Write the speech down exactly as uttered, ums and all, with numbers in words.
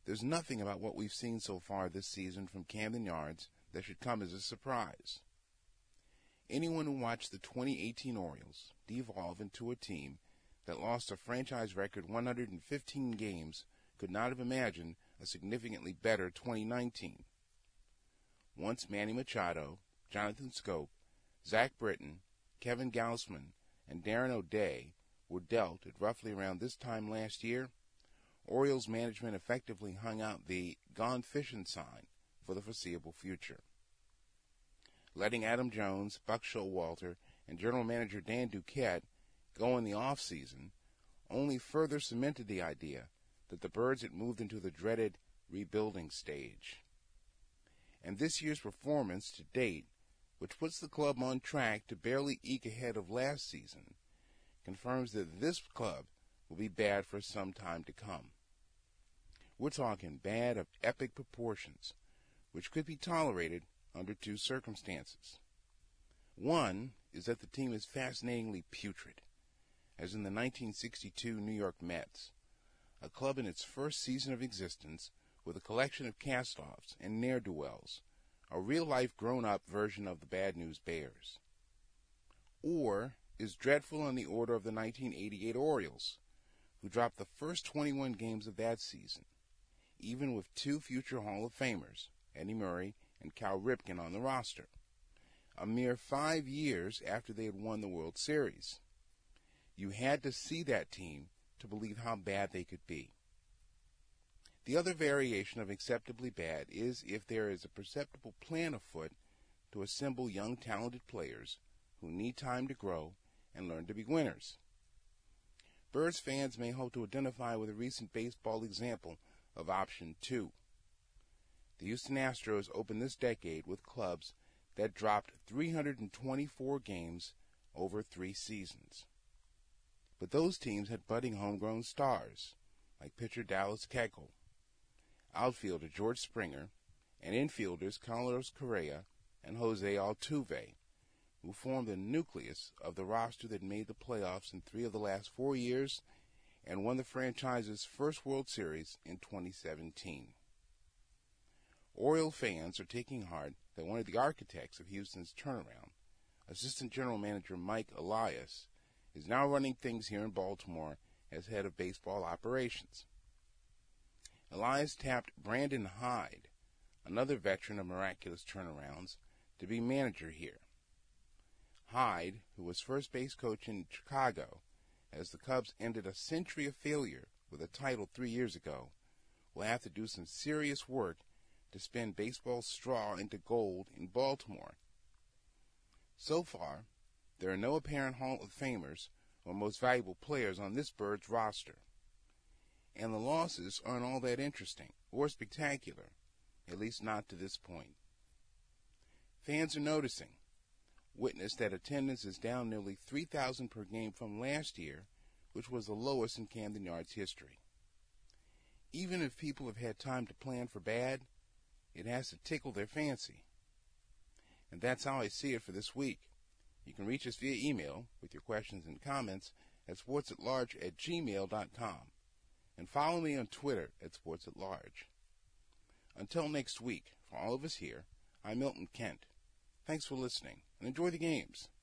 There's nothing about what we've seen so far this season from Camden Yards that should come as a surprise. Anyone who watched the twenty eighteen Orioles devolve into a team that lost a franchise record one hundred fifteen games could not have imagined a significantly better twenty nineteen. Once Manny Machado, Jonathan Schoop, Zach Britton, Kevin Gausman, and Darren O'Day were dealt at roughly around this time last year, Orioles management effectively hung out the "gone fishing" sign for the foreseeable future. Letting Adam Jones, Buck Showalter, and general manager Dan Duquette go in the off-season only further cemented the idea that the Birds had moved into the dreaded rebuilding stage. And this year's performance to date, which puts the club on track to barely eke ahead of last season, confirms that this club will be bad for some time to come. We're talking bad of epic proportions, which could be tolerated under two circumstances. One is that the team is fascinatingly putrid, as in the nineteen sixty-two New York Mets, a club in its first season of existence with a collection of cast-offs and ne'er-do-wells, a real-life grown-up version of the Bad News Bears. Or is dreadful on the order of the nineteen eighty-eight Orioles, who dropped the first twenty-one games of that season, even with two future Hall of Famers, Eddie Murray and Cal Ripken, on the roster, a mere five years after they had won the World Series. You had to see that team to believe how bad they could be. The other variation of acceptably bad is if there is a perceptible plan afoot to assemble young talented players who need time to grow and learn to be winners. Birds fans may hope to identify with a recent baseball example of option two. The Houston Astros opened this decade with clubs that dropped three hundred twenty-four games over three seasons. But those teams had budding homegrown stars, like pitcher Dallas Keuchel, outfielder George Springer, and infielders Carlos Correa and Jose Altuve, who formed the nucleus of the roster that made the playoffs in three of the last four years and won the franchise's first World Series in twenty seventeen. Oriole fans are taking heart that one of the architects of Houston's turnaround, Assistant General Manager Mike Elias, is now running things here in Baltimore as head of baseball operations. Elias tapped Brandon Hyde, another veteran of miraculous turnarounds, to be manager here. Hyde, who was first base coach in Chicago as the Cubs ended a century of failure with a title three years ago, will have to do some serious work to spin baseball's straw into gold in Baltimore. So far, there are no apparent Hall of Famers or most valuable players on this Birds roster. And the losses aren't all that interesting or spectacular, at least not to this point. Fans are noticing. Witness that attendance is down nearly three thousand per game from last year, which was the lowest in Camden Yards history. Even if people have had time to plan for bad, it has to tickle their fancy. And that's how I see it for this week. You can reach us via email with your questions and comments at sportsatlarge at gmail dot com. And follow me on Twitter at sportsatlarge. Until next week, for all of us here, I'm Milton Kent. Thanks for listening, and enjoy the games.